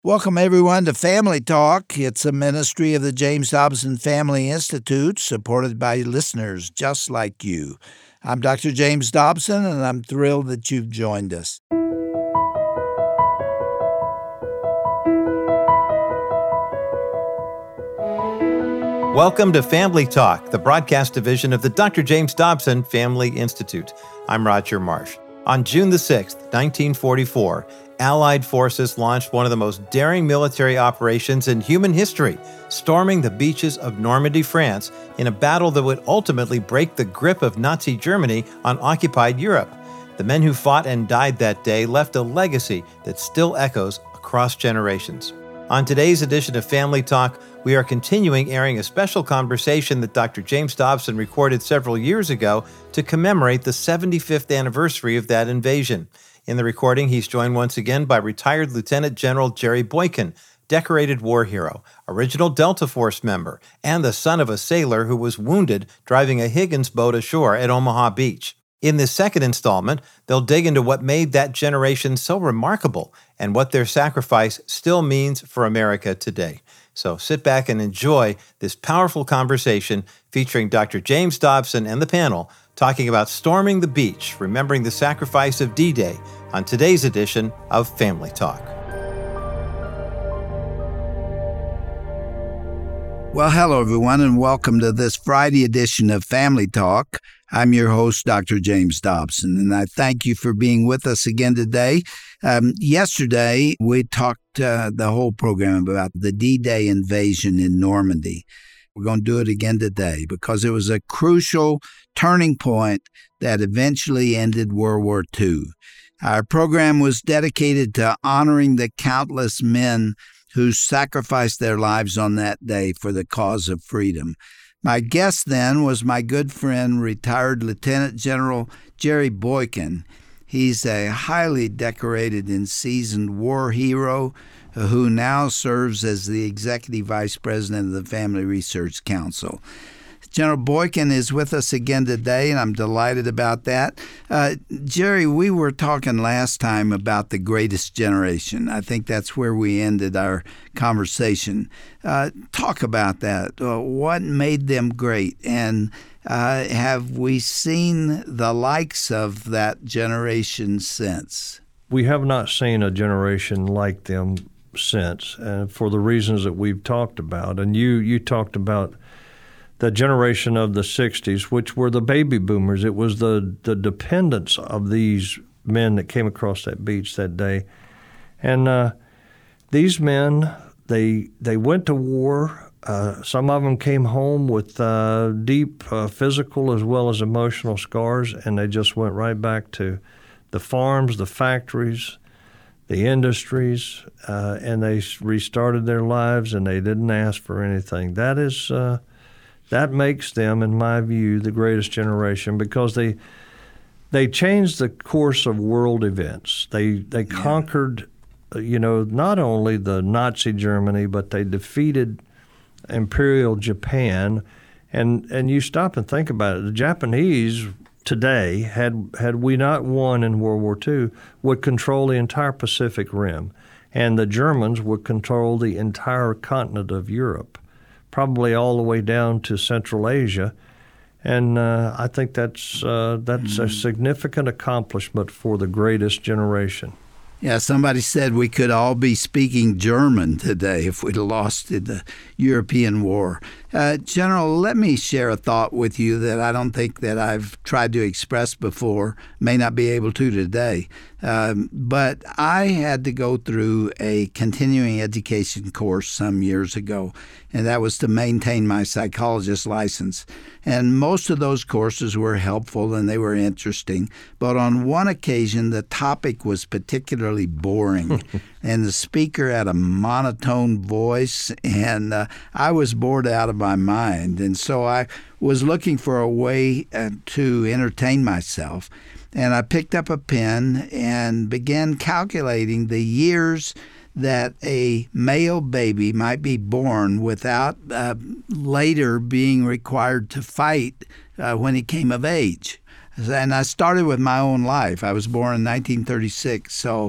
Welcome, everyone, to Family Talk. It's a ministry of the James Dobson Family Institute, supported by listeners just like you. I'm Dr. James Dobson, and I'm thrilled that you've joined us. Welcome to Family Talk, the broadcast division of the Dr. James Dobson Family Institute. I'm Roger Marsh. On June the 6th, 1944, Allied forces launched one of the most daring military operations in human history, storming the beaches of Normandy, France, in a battle that would ultimately break the grip of Nazi Germany on occupied Europe. The men who fought and died that day left a legacy that still echoes across generations. On today's edition of Family Talk, we are continuing airing a special conversation that Dr. James Dobson recorded several years ago to commemorate the 75th anniversary of that invasion. In the recording, he's joined once again by retired Lieutenant General Jerry Boykin, decorated war hero, original Delta Force member, and the son of a sailor who was wounded driving a Higgins boat ashore at Omaha Beach. In this second installment, they'll dig into what made that generation so remarkable and what their sacrifice still means for America today. So sit back and enjoy this powerful conversation featuring Dr. James Dobson and the panel talking about storming the beach, remembering the sacrifice of D-Day on today's edition of Family Talk. Well, hello, everyone, and welcome to this Friday edition of Family Talk. I'm your host, Dr. James Dobson, and I thank you for being with us again today. Yesterday, we talked the whole program about the D-Day invasion in Normandy. We're going to do it again today because it was a crucial turning point that eventually ended World War II. Our program was dedicated to honoring the countless men who sacrificed their lives on that day for the cause of freedom. My guest then was my good friend, retired Lieutenant General Jerry Boykin. He's a highly decorated and seasoned war hero who now serves as the Executive Vice President of the Family Research Council. General Boykin is with us again today, and I'm delighted about that. Jerry, we were talking last time about the greatest generation. I think that's where we ended our conversation. Talk about that. What made them great? And have we seen the likes of that generation since? We have not seen a generation like them since, for the reasons that we've talked about. And you talked about the generation of the 60s, which were the baby boomers. It was the dependents of these men that came across that beach that day. And these men, they went to war. Some of them came home with deep physical as well as emotional scars, and they just went right back to the farms, the factories, the industries, and they restarted their lives, and they didn't ask for anything. That makes them, in my view, the greatest generation because they changed the course of world events. They conquered, not only the Nazi Germany, but they defeated Imperial Japan. And you stop and think about it. The Japanese today, had we not won in World War II, would control the entire Pacific Rim, and the Germans would control the entire continent of Europe, probably all the way down to Central Asia. And I think that's a significant accomplishment for the greatest generation. Yeah, somebody said we could all be speaking German today if we'd lost in the European War. General, let me share a thought with you that I don't think that I've tried to express before, may not be able to today. But I had to go through a continuing education course some years ago, and that was to maintain my psychologist license. And most of those courses were helpful and they were interesting. But on one occasion, the topic was particularly boring, and the speaker had a monotone voice, and I was bored out of my mind. And so I was looking for a way to entertain myself. And I picked up a pen and began calculating the years that a male baby might be born without later being required to fight when he came of age. And I started with my own life. I was born in 1936, so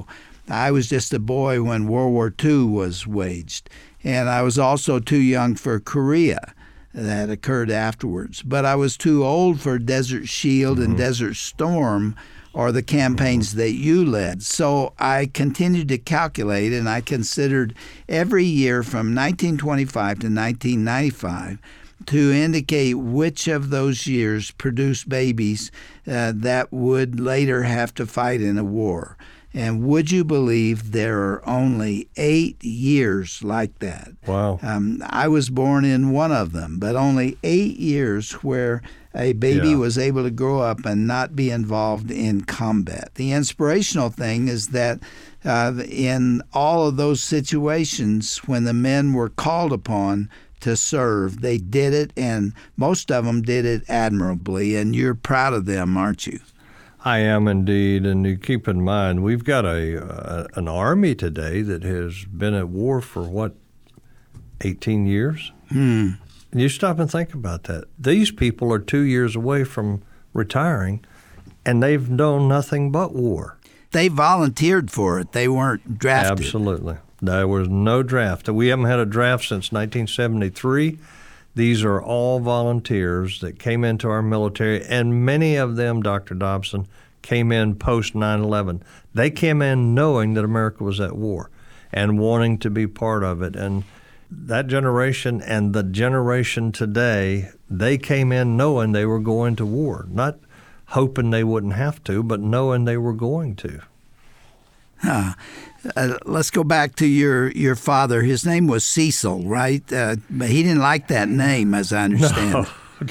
I was just a boy when World War II was waged, and I was also too young for Korea. That occurred afterwards. But I was too old for Desert Shield and Desert Storm or the campaigns that you led. So I continued to calculate, and I considered every year from 1925 to 1995 to indicate which of those years produced babies that would later have to fight in a war. And would you believe there are only 8 years like that? Wow. I was born in one of them, but only 8 years where a baby was able to grow up and not be involved in combat. The inspirational thing is that in all of those situations, when the men were called upon to serve, they did it, and most of them did it admirably, and you're proud of them, aren't you? I am indeed, and you keep in mind, we've got an army today that has been at war for, 18 years? And you stop and think about that. These people are 2 years away from retiring, and they've known nothing but war. They volunteered for it. They weren't drafted. Absolutely. There was no draft. We haven't had a draft since 1973. These are all volunteers that came into our military, and many of them, Dr. Dobson, came in post 9/11. They came in knowing that America was at war and wanting to be part of it. And that generation and the generation today, they came in knowing they were going to war, not hoping they wouldn't have to, but knowing they were going to. Let's go back to your father. His name was Cecil, right? But he didn't like that name, as I understand.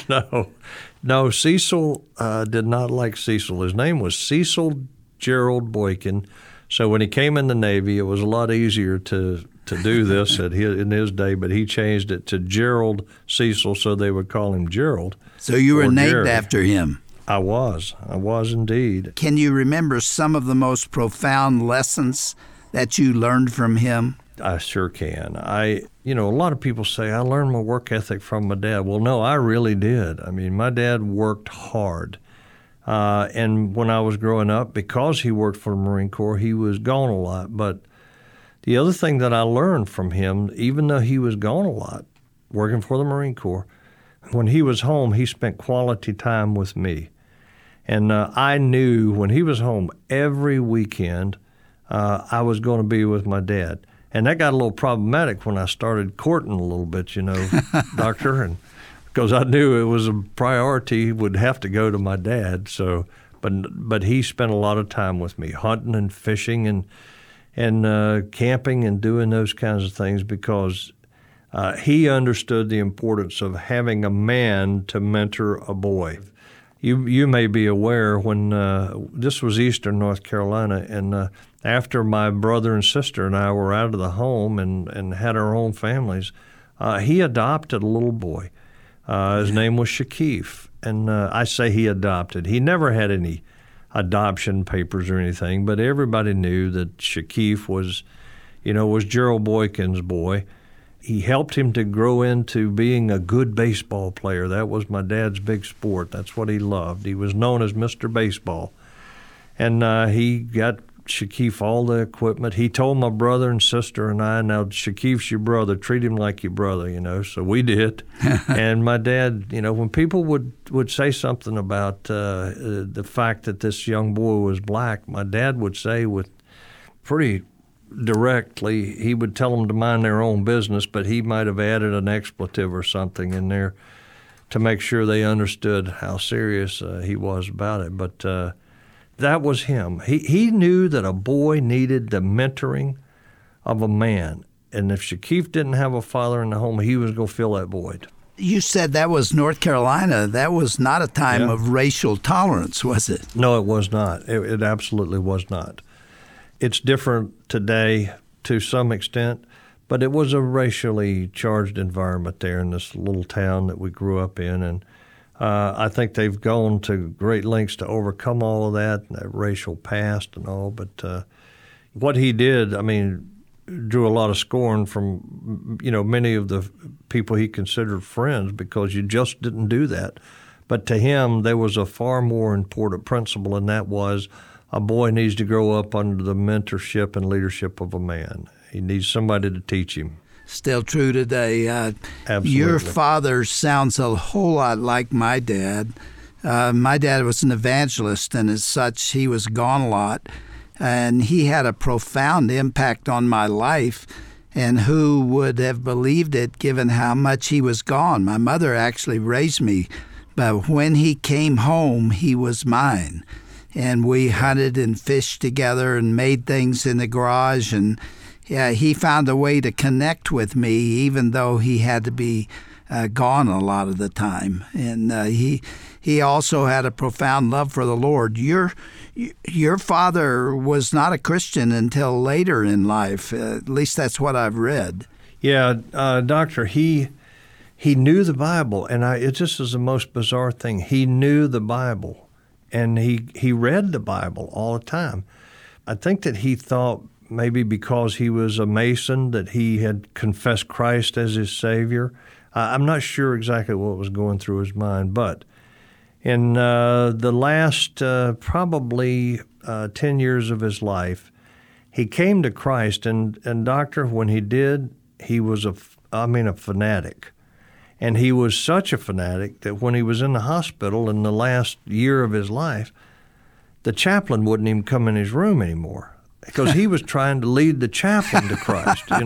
No. Cecil did not like Cecil. His name was Cecil Gerald Boykin. So when he came in the Navy, it was a lot easier to do this in his day, but he changed it to Gerald Cecil, so they would call him Gerald. So you were named Gerald. After him. I was indeed. Can you remember some of the most profound lessons that you learned from him? I sure can. A lot of people say, I learned my work ethic from my dad. Well, no, I really did. I mean, my dad worked hard. And when I was growing up, because he worked for the Marine Corps, he was gone a lot. But the other thing that I learned from him, even though he was gone a lot, working for the Marine Corps, when he was home, he spent quality time with me. And I knew when he was home every weekend, I was going to be with my dad. And that got a little problematic when I started courting a little bit, doctor, and because I knew it was a priority, would have to go to my dad. So, but he spent a lot of time with me, hunting and fishing and camping and doing those kinds of things because he understood the importance of having a man to mentor a boy. You may be aware when this was Eastern North Carolina, and after my brother and sister and I were out of the home and had our own families, he adopted a little boy. His name was Shakif, and I say he adopted. He never had any adoption papers or anything, but everybody knew that Shakif was Gerald Boykin's boy. He helped him to grow into being a good baseball player. That was my dad's big sport. That's what he loved. He was known as Mr. Baseball. And he got Shakif all the equipment. He told my brother and sister and I, now Shakif's your brother, treat him like your brother, so we did. And my dad, when people would say something about the fact that this young boy was black, my dad would say with pretty directly, he would tell them to mind their own business, but he might have added an expletive or something in there to make sure they understood how serious he was about it. But that was him. He knew that a boy needed the mentoring of a man, and if Shakif didn't have a father in the home, he was going to fill that void. You said that was North Carolina. That was not a time of racial tolerance, was it? No, it was not. It absolutely was not. It's different today to some extent, but it was a racially charged environment there in this little town that we grew up in. And I think they've gone to great lengths to overcome all of that racial past and all. But what he did, drew a lot of scorn from, many of the people he considered friends because you just didn't do that. But to him, there was a far more important principle, and that was a boy needs to grow up under the mentorship and leadership of a man. He needs somebody to teach him. Still true today. Absolutely. Your father sounds a whole lot like my dad. My dad was an evangelist, and as such, he was gone a lot. And he had a profound impact on my life. And who would have believed it given how much he was gone? My mother actually raised me, but when he came home, he was mine. And we hunted and fished together and made things in the garage. And he found a way to connect with me, even though he had to be gone a lot of the time. And he also had a profound love for the Lord. Your father was not a Christian until later in life. At least that's what I've read. Yeah, Doctor, he knew the Bible, and it just is the most bizarre thing. He knew the Bible, and he read the Bible all the time. I think that he thought maybe because he was a Mason that he had confessed Christ as his Savior. I'm not sure exactly what was going through his mind, but in the last probably 10 years of his life, he came to Christ. And Doctor, when he did, he was a fanatic. And he was such a fanatic that when he was in the hospital in the last year of his life, the chaplain wouldn't even come in his room anymore because he was trying to lead the chaplain to Christ, He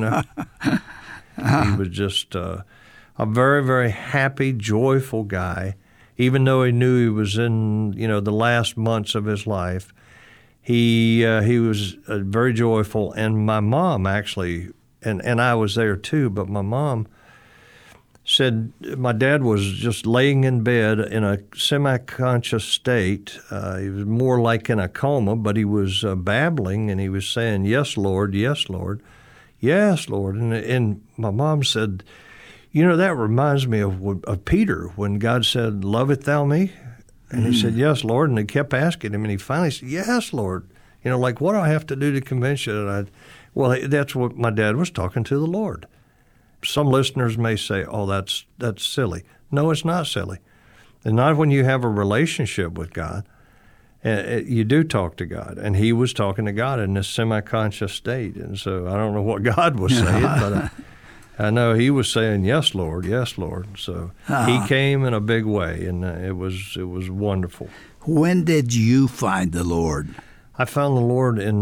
was just a very, very happy, joyful guy. Even though he knew he was in, the last months of his life, he was very joyful. And my mom actually, and I was there too, but my mom said my dad was just laying in bed in a semi-conscious state. He was more like in a coma, but he was babbling, and he was saying, "Yes, Lord, yes, Lord, yes, Lord." And my mom said, that reminds me of Peter when God said, "Loveth thou me?" And he said, "Yes, Lord." And he kept asking him, and he finally said, "Yes, Lord." Like, what do I have to do to convince you that Well, that's what my dad was talking to the Lord. Some listeners may say, "Oh, that's silly." No, it's not silly. And not when you have a relationship with God. You do talk to God, and he was talking to God in this semi-conscious state. And so I don't know what God was saying, but I know he was saying, "Yes, Lord, yes, Lord." So he came in a big way, and it was wonderful. When did you find the Lord? I found the Lord in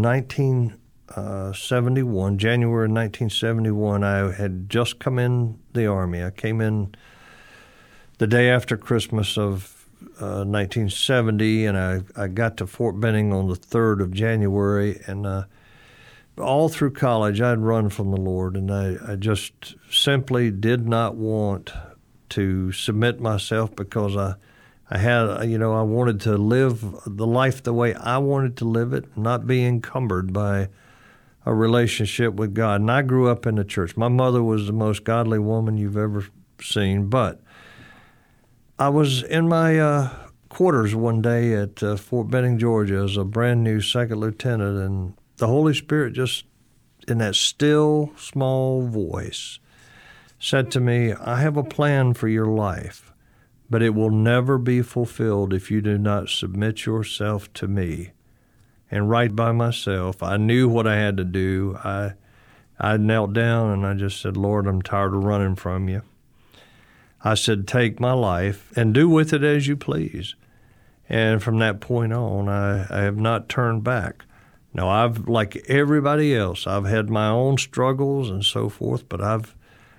1971, January 1971. I had just come in the Army. I came in the day after Christmas of 1970, and I got to Fort Benning on the 3rd of January, and all through college, I'd run from the Lord, and I just simply did not want to submit myself because I wanted to live the life the way I wanted to live it, not be encumbered by a relationship with God. And I grew up in the church. My mother was the most godly woman you've ever seen, but I was in my quarters one day at Fort Benning, Georgia, as a brand new second lieutenant, and the Holy Spirit just, in that still, small voice, said to me, "I have a plan for your life, but it will never be fulfilled if you do not submit yourself to me." And right by myself, I knew what I had to do. I knelt down and I just said, "Lord, I'm tired of running from you." I said, "Take my life and do with it as you please." And from that point on, I have not turned back. Now, I've, like everybody else, I've had my own struggles and so forth, but I've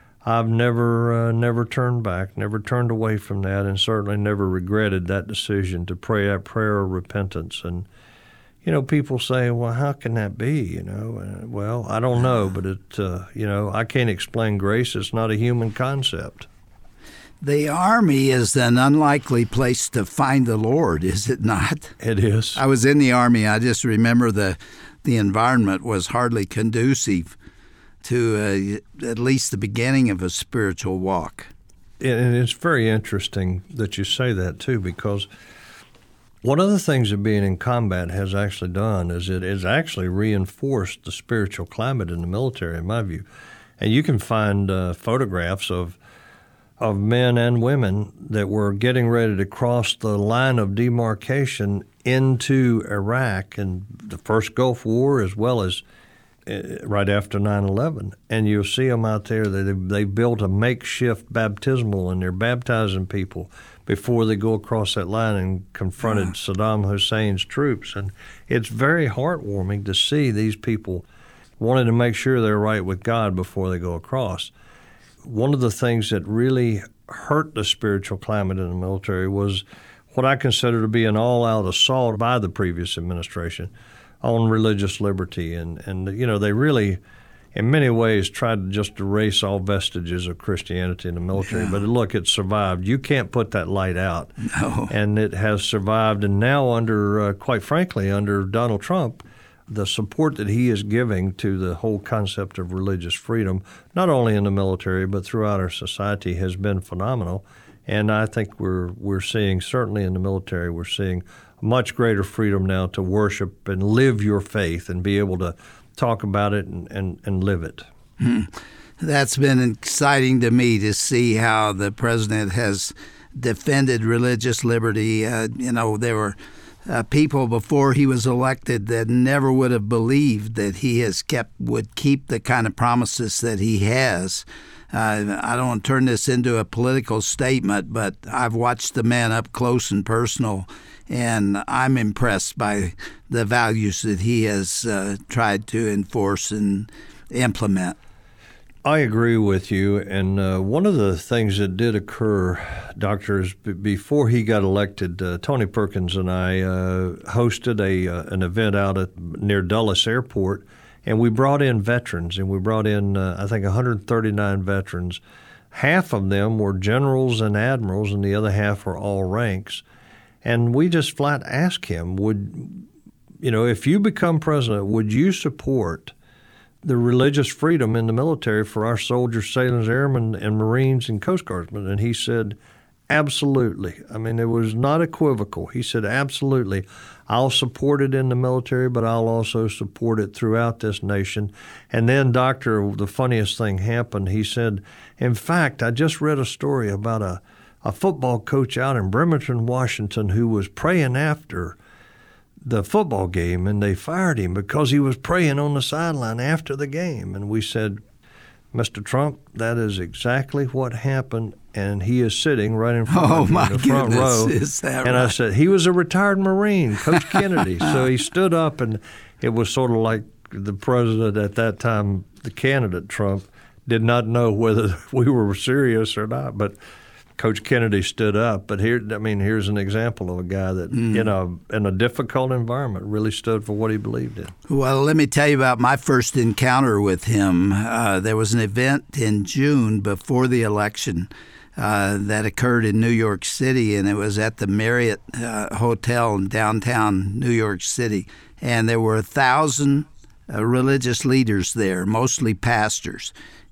never turned back, never turned away from that, and certainly never regretted that decision to pray that prayer of repentance. And people say, "Well, how can that be?" Well, I don't know, but I can't explain grace. It's not a human concept. The Army is an unlikely place to find the Lord, is it not? It is. I was in the Army. I just remember the environment was hardly conducive to at least the beginning of a spiritual walk. And it's very interesting that you say that, too, because one of the things that being in combat has actually done is it has actually reinforced the spiritual climate in the military, in my view. And you can find photographs of men and women that were getting ready to cross the line of demarcation into Iraq and the first Gulf War, as well as right after 9/11, and you'll see them out there. They built a makeshift baptismal, and they're baptizing people before they go across that line and confronted Saddam Hussein's troops. And it's very heartwarming to see these people wanting to make sure they're right with God before they go across. One of the things that really hurt the spiritual climate in the military was what I consider to be an all-out assault by the previous administration on religious liberty. And they really, in many ways, tried to just erase all vestiges of Christianity in the military. Yeah. But look, it survived. You can't put that light out. No. And it has survived. And now quite frankly, under Donald Trump, the support that he is giving to the whole concept of religious freedom, not only in the military but throughout our society, has been phenomenal. And I think we're seeing, certainly in the military, we're seeing much greater freedom now to worship and live your faith and be able to talk about it and live it. That's been exciting to me to see how the president has defended religious liberty. There were people before he was elected that never would have believed that he would keep the kind of promises that he has. I don't want to turn this into a political statement, but I've watched the man up close and personal, and I'm impressed by the values that he has tried to enforce and implement. I agree with you, and one of the things that did occur, Doctor, is before he got elected, Tony Perkins and I hosted an event out near Dulles Airport, and we brought in veterans, and we brought in, I think, 139 veterans. Half of them were generals and admirals, and the other half were all ranks. And we just flat asked him, if you become president, would you support the religious freedom in the military for our soldiers, sailors, airmen, and Marines and Coast Guardsmen? And he said, absolutely. I mean, it was not equivocal. He said, absolutely. I'll support it in the military, but I'll also support it throughout this nation. And then, Doctor, the funniest thing happened. He said, in fact, I just read a story about a football coach out in Bremerton, Washington, who was praying after the football game, and they fired him because he was praying on the sideline after the game. And we said, Mr. Trump, that is exactly what happened, and he is sitting right in front of me in the front row. Is that and right? I said, he was a retired Marine, Coach Kennedy. So he stood up, and it was sort of like the president at that time, the candidate Trump, did not know whether we were serious or not, but Coach Kennedy stood up. But here's an example of a guy that, in a difficult environment, really stood for what he believed in. Well, let me tell you about my first encounter with him. There was an event in June before the election that occurred in New York City, and it was at the Marriott Hotel in downtown New York City. And there were 1,000 religious leaders there, mostly pastors.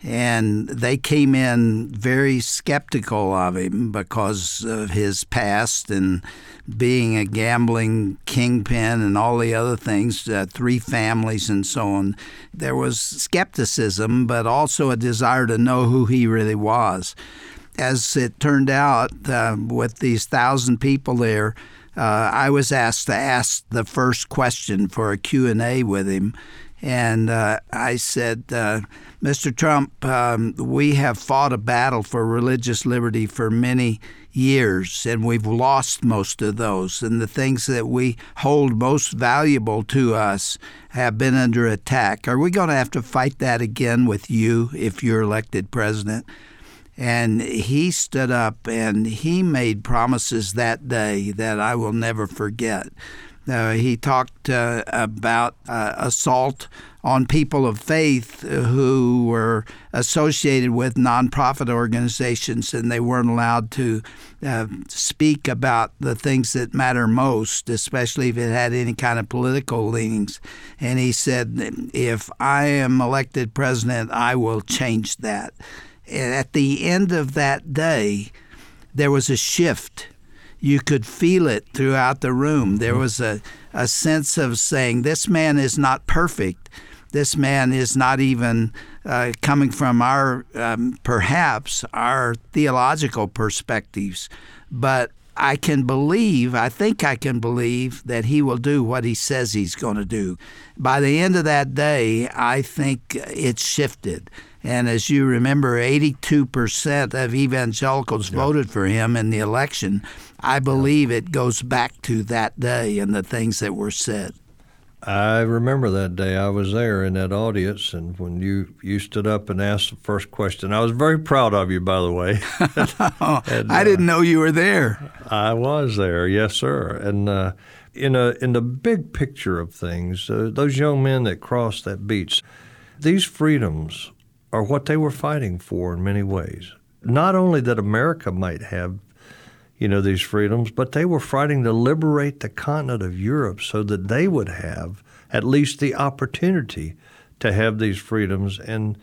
And they came in very skeptical of him because of his past and being a gambling kingpin and all the other things, 3 families and so on. There was skepticism, but also a desire to know who he really was. As it turned out, with these 1,000 people there, I was asked to ask the first question for a Q&A with him. And I said, Mr. Trump, we have fought a battle for religious liberty for many years, and we've lost most of those. And the things that we hold most valuable to us have been under attack. Are we going to have to fight that again with you if you're elected president? And he stood up and he made promises that day that I will never forget. He talked about assault on people of faith who were associated with nonprofit organizations, and they weren't allowed to speak about the things that matter most, especially if it had any kind of political leanings. And he said, if I am elected president, I will change that. And at the end of that day, there was a shift. You could feel it throughout the room. There was a sense of saying, this man is not perfect. This man is not even coming from our, perhaps, our theological perspectives. But I think I can believe that he will do what he says he's going to do. By the end of that day, I think it's shifted. And as you remember, 82% of evangelicals voted for him in the election. I believe it goes back to that day and the things that were said. I remember that day. I was there in that audience, and when you stood up and asked the first question, I was very proud of you, by the way. I didn't know you were there. I was there, yes, sir. And in the big picture of things, those young men that crossed that beach, these freedoms are what they were fighting for in many ways. Not only that America might have these freedoms, but they were fighting to liberate the continent of Europe so that they would have at least the opportunity to have these freedoms. And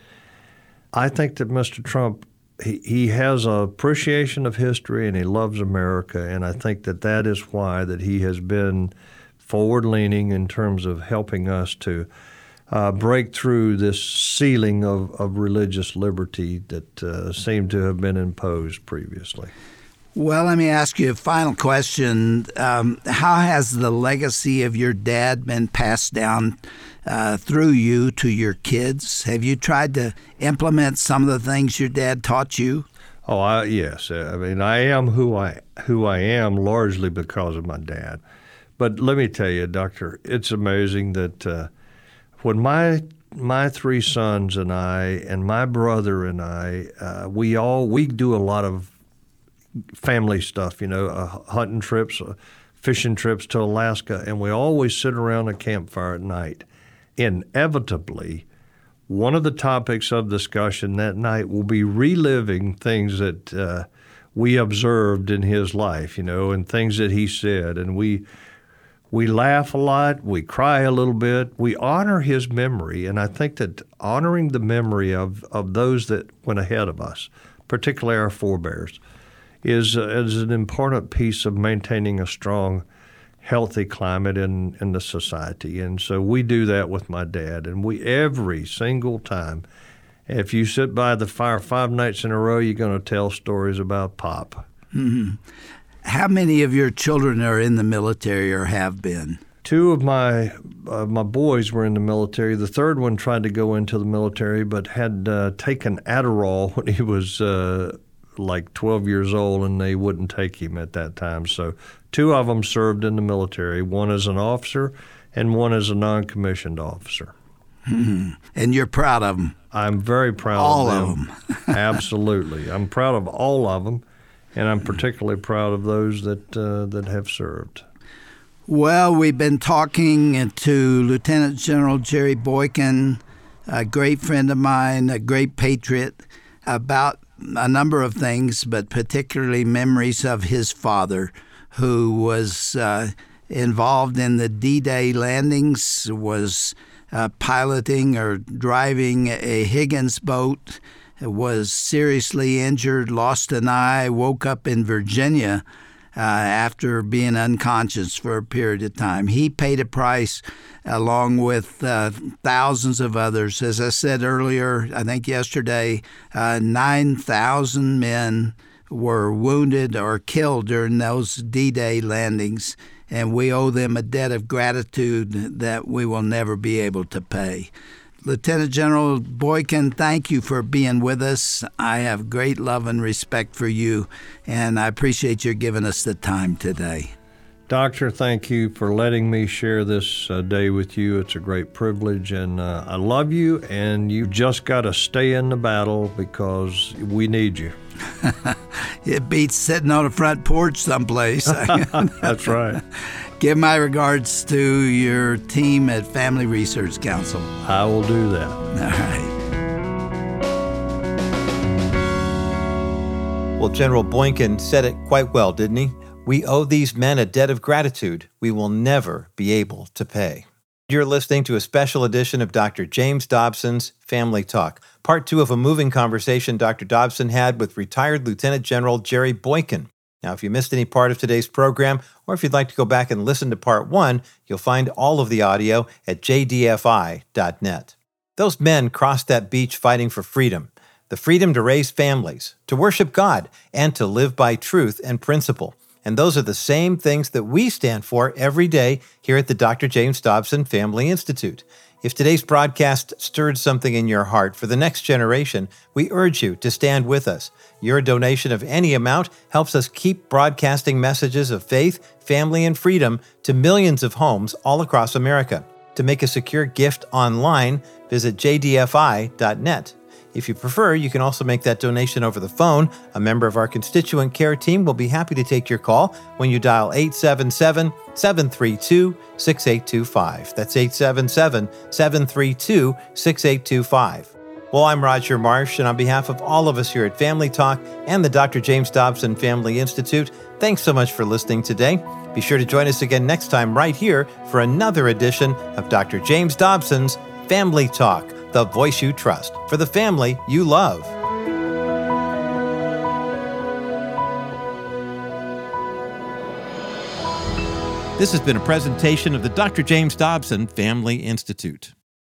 I think that Mr. Trump, he has an appreciation of history and he loves America, and I think that is why that he has been forward-leaning in terms of helping us to break through this ceiling of religious liberty that seemed to have been imposed previously. Well, let me ask you a final question. How has the legacy of your dad been passed down through you to your kids? Have you tried to implement some of the things your dad taught you? Oh, yes. I mean, I am who I am largely because of my dad. But let me tell you, Doctor, it's amazing that when my three sons and I and my brother and I, we do a lot of family stuff, hunting trips, fishing trips to Alaska, and we always sit around a campfire at night. Inevitably, one of the topics of discussion that night will be reliving things that we observed in his life, and things that he said. And we laugh a lot, we cry a little bit, we honor his memory, and I think that honoring the memory of those that went ahead of us, particularly our forebears, is an important piece of maintaining a strong, healthy climate in the society. And so we do that with my dad. And every single time, if you sit by the fire 5 nights in a row, you're going to tell stories about Pop. Mm-hmm. How many of your children are in the military or have been? 2 of my boys were in the military. The third one tried to go into the military but had taken Adderall when he was like 12 years old, and they wouldn't take him at that time. So 2 of them served in the military, one as an officer and one as a non-commissioned officer. Mm-hmm. And you're proud of them? I'm very proud all of them. Absolutely. I'm proud of all of them, and I'm particularly proud of those that have served. Well, we've been talking to Lieutenant General Jerry Boykin, a great friend of mine, a great patriot, about a number of things, but particularly memories of his father, who was involved in the D-Day landings, was piloting or driving a Higgins boat, was seriously injured, lost an eye, woke up in Virginia after being unconscious for a period of time. He paid a price along with thousands of others. As I said earlier, I think yesterday, 9,000 men were wounded or killed during those D-Day landings, and we owe them a debt of gratitude that we will never be able to pay. Lieutenant General Boykin, thank you for being with us. I have great love and respect for you, and I appreciate your giving us the time today. Doctor, thank you for letting me share this day with you. It's a great privilege, and I love you, and you just got to stay in the battle because we need you. It beats sitting on a front porch someplace. That's right. Give my regards to your team at Family Research Council. I will do that. All right. Well, General Boykin said it quite well, didn't he? We owe these men a debt of gratitude we will never be able to pay. You're listening to a special edition of Dr. James Dobson's Family Talk, part 2 of a moving conversation Dr. Dobson had with retired Lieutenant General Jerry Boykin. Now, if you missed any part of today's program, or if you'd like to go back and listen to part 1, you'll find all of the audio at jdfi.net. Those men crossed that beach fighting for freedom, the freedom to raise families, to worship God, and to live by truth and principle. And those are the same things that we stand for every day here at the Dr. James Dobson Family Institute. If today's broadcast stirred something in your heart for the next generation, we urge you to stand with us. Your donation of any amount helps us keep broadcasting messages of faith, family, and freedom to millions of homes all across America. To make a secure gift online, visit jdfi.net. If you prefer, you can also make that donation over the phone. A member of our constituent care team will be happy to take your call when you dial 877-732-6825. That's 877-732-6825. Well, I'm Roger Marsh, and on behalf of all of us here at Family Talk and the Dr. James Dobson Family Institute, thanks so much for listening today. Be sure to join us again next time right here for another edition of Dr. James Dobson's Family Talk, the voice you trust for the family you love. This has been a presentation of the Dr. James Dobson Family Institute.